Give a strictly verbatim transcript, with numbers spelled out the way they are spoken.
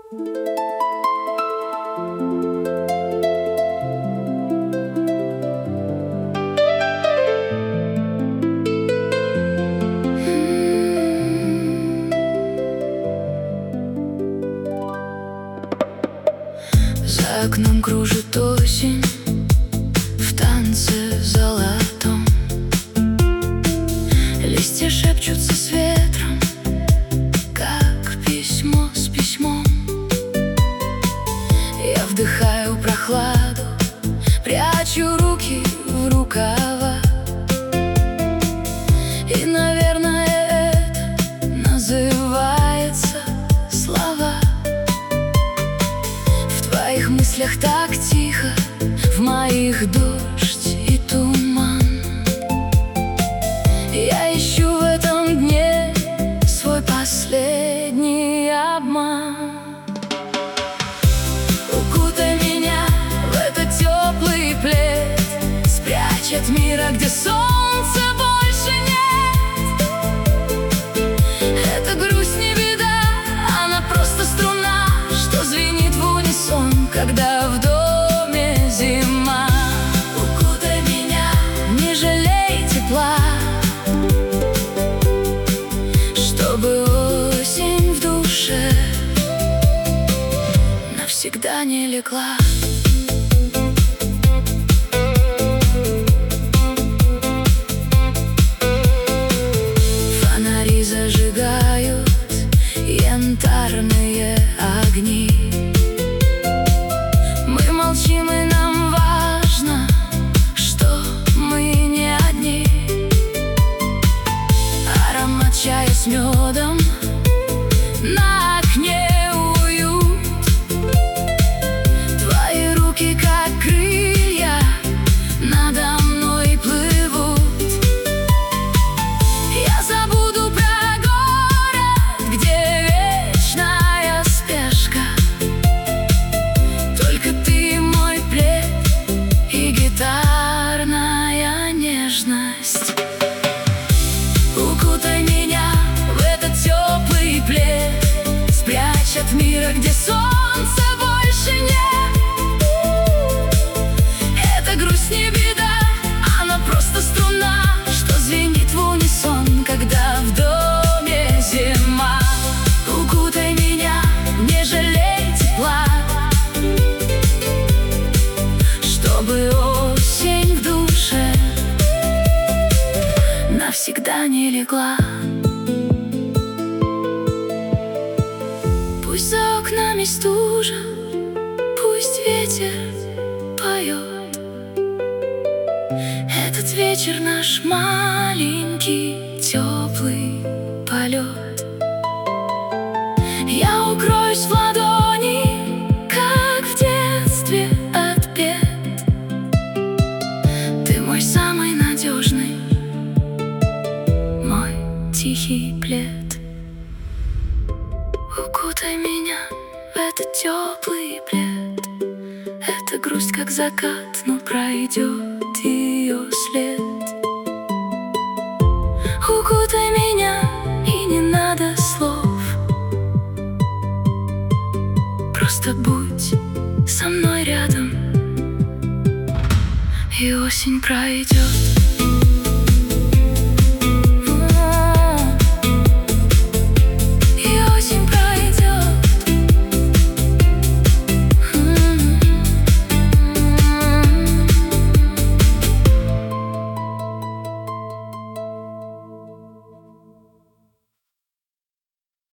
За окном кружит осень в танце золотом. Листья шепчутся с ветром, как письмо с письмом. Я вдыхаю прохладу, прячу руки в рукава. И, наверное, это называется слова. В твоих мыслях так тихо, в моих дождь и туман. Я ищу в этом дне свой последний обман. Укутай меня в этот теплый плед, спрячь от мира, где солнца больше нет. Эта грусть не беда, она просто струна, что звенит в унисон, когда в доме зима. Укутай меня, не жалей тепла, чтобы осень в душе навсегда не легла. Фонари зажигают янтарные огни. Мы молчим, и нам важно, что мы не одни. Аромат чая с медом, на окне уют. Твои руки, как крылья, надо мной плывут. Я забуду про город, где вечная спешка. Только ты мой плед и гитарная нежность. Укутай меня в этот теплый плед, спрячь от мира, где солнца больше нет. Эта грусть не беда, она просто струна, что звенит в унисон, когда в доме зима. Укутай меня, не жалей тепла, чтобы осень в душе навсегда не легла. Пусть за окнами стужа, пусть ветер поет. Этот вечер наш маленький теплый полет. Я укроюсь в ладони, как в детстве, от бед. Ты мой самый надежный, мой тихий плед. Укутай меня в этот теплый плед. Эта грусть, как закат, но пройдет ее след. Укутай меня, и не надо слов, просто будь со мной рядом, и осень пройдет.